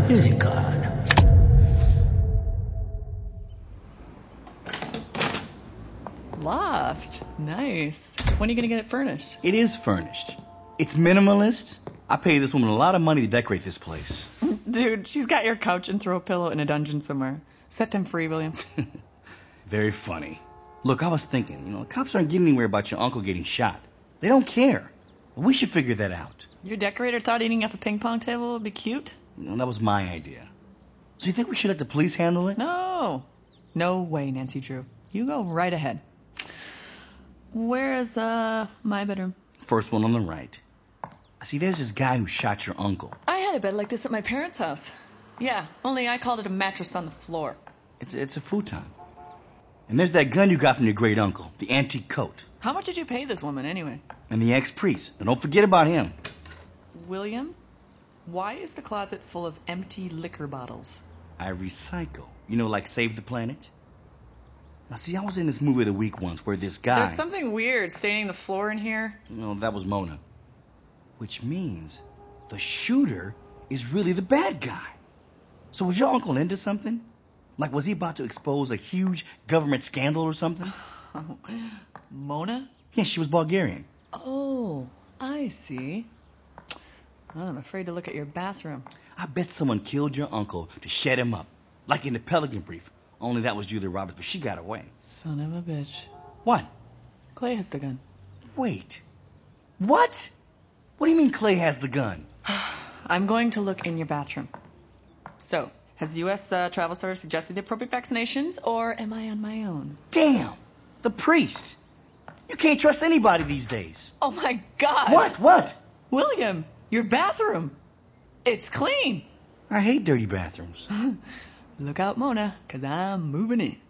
Is he gone? Loft. Nice. When are you gonna get it furnished? It is furnished. It's minimalist. I paid this woman a lot of money to decorate this place. Dude, she's got your couch and throw a pillow in a dungeon somewhere. Set them free, William. Very funny. Look, I was thinking, the cops aren't getting anywhere about your uncle getting shot. They don't care. We should figure that out. Your decorator thought eating up a ping pong table would be cute? That was my idea. So you think we should let the police handle it? No. No way, Nancy Drew. You go right ahead. Where is, my bedroom? First one on the right. See, there's this guy who shot your uncle. I had a bed like this at my parents' house. Yeah, only I called it a mattress on the floor. It's a futon. And there's that gun you got from your great uncle, the antique coat. How much did you pay this woman, anyway? And the ex-priest. Now, don't forget about him. William, why is the closet full of empty liquor bottles? I recycle. Like Save the Planet? Now, see, I was in this movie of the week once where this guy... There's something weird staining the floor in here. No, that was Mona. Which means the shooter is really the bad guy. So was your uncle into something? Like, was he about to expose a huge government scandal or something? Mona? Yeah, she was Bulgarian. Oh, I see. Oh, I'm afraid to look at your bathroom. I bet someone killed your uncle to shut him up. Like in the Pelican Brief. Only that was Julia Roberts, but she got away. Son of a bitch. What? Clay has the gun. Wait. What? What do you mean Clay has the gun? I'm going to look in your bathroom. So, has U.S. Travel Service suggested the appropriate vaccinations, or am I on my own? Damn! The priest! You can't trust anybody these days. Oh my God! What? William, your bathroom. It's clean. I hate dirty bathrooms. Look out, Mona, 'cause I'm moving in.